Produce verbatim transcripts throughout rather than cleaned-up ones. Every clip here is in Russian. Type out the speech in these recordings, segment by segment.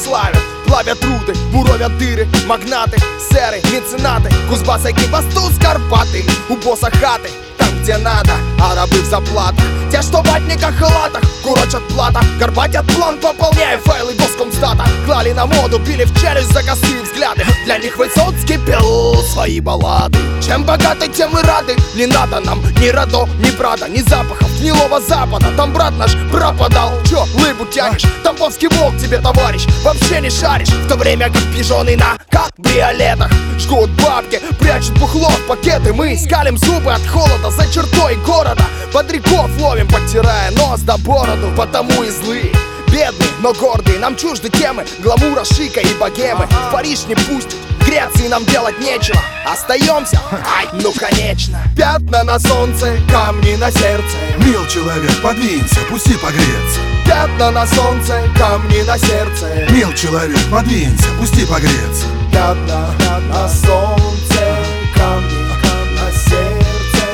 славят, плавят руды, буровят дыры, магнаты, серы, меценаты, Кузбасс, Экибастуз, Карпаты. У босса хаты, там где надо, а рабы в заплатах. Те, что в ватниках и латах, курочат плата, горбатят план, пополняя файлы госкомстата. Клали на моду, били в челюсть за косые взгляды. Для них Высоцкий пел свои баллады. Чем богаты, тем и рады. Не надо нам ни Радо, ни Прада, ни запахов гнилого запада. Там брат наш пропадал. Чё, лыбу тянешь? Тамбовский волк тебе, товарищ, вообще не шаришь. В то время как пижоны на кабриолетах жгут бабки, прячут бухло в пакеты. Мы скалим зубы от холода за чертой города. Бодряков ловим, подтирая нос до бороду. Потому и злые, бедные, но гордые. Нам чужды темы гламура, шика и богемы. В Париж не пустят, в Греции нам делать нечего. Остаемся? Ай, ну конечно. Пятна на солнце, камни на сердце. Мил человек, подвинься, пусти погреться. Пятна на солнце, камни на сердце. Мил человек, подвинься, пусти погреться. Пятна на солнце, камни на сердце.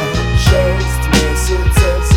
Шесть месяцев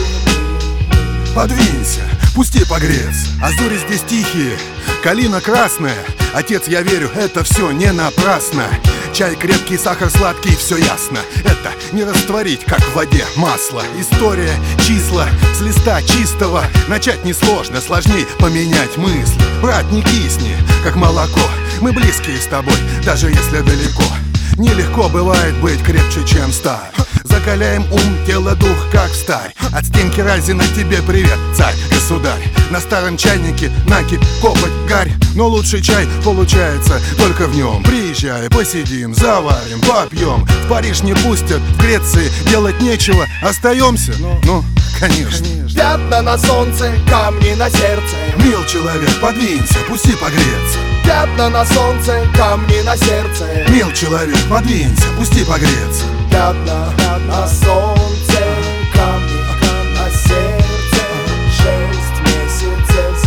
зимы. Подвинься, пусти погреться. Азури здесь тихие, калина красная. Отец, я верю, это все не напрасно. Чай крепкий, сахар сладкий, все ясно. Это не растворить, как в воде, масло. История, числа, с листа чистого. Начать несложно, сложней поменять мысли. Брат, не кисни, как молоко. Мы близкие с тобой, даже если далеко. Нелегко бывает быть крепче, чем сталь. Закаляем ум, тело, дух, как сталь. От стенки Разина тебе привет, царь, государь. На старом чайнике накипь, копоть, гарь. Но лучший чай получается только в нем. Приезжай, посидим, заварим, попьем. В Париж не пустят, в Греции делать нечего. Остаемся? Ну, конечно. Пятна на солнце, камни на сердце. Мил человек, подвинься, пусти погреться. Пятна на солнце, камни на сердце. Мил человек, подвинься, пусти погреться. Пятна на солнце, камни на сердце. Шесть месяцев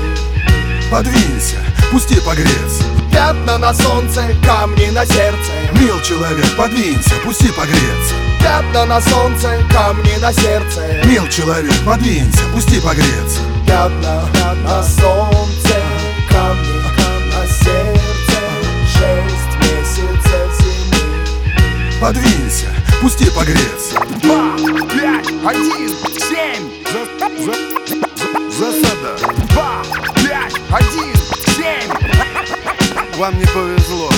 зимы. Подвинься, пусти погреться. Пятна на солнце, камни на сердце. Мил человек, подвинься, пусти погреться. Пятна на солнце, камни на сердце. Мил человек, подвинься, пусти погреться. Пятна на солнце, камни на сердце. Шесть месяцев зимы. Подвинься, пусти погреться. Два, пять, один, семь. За, за, за, засада. Два, пять, один, семь. Вам не повезло.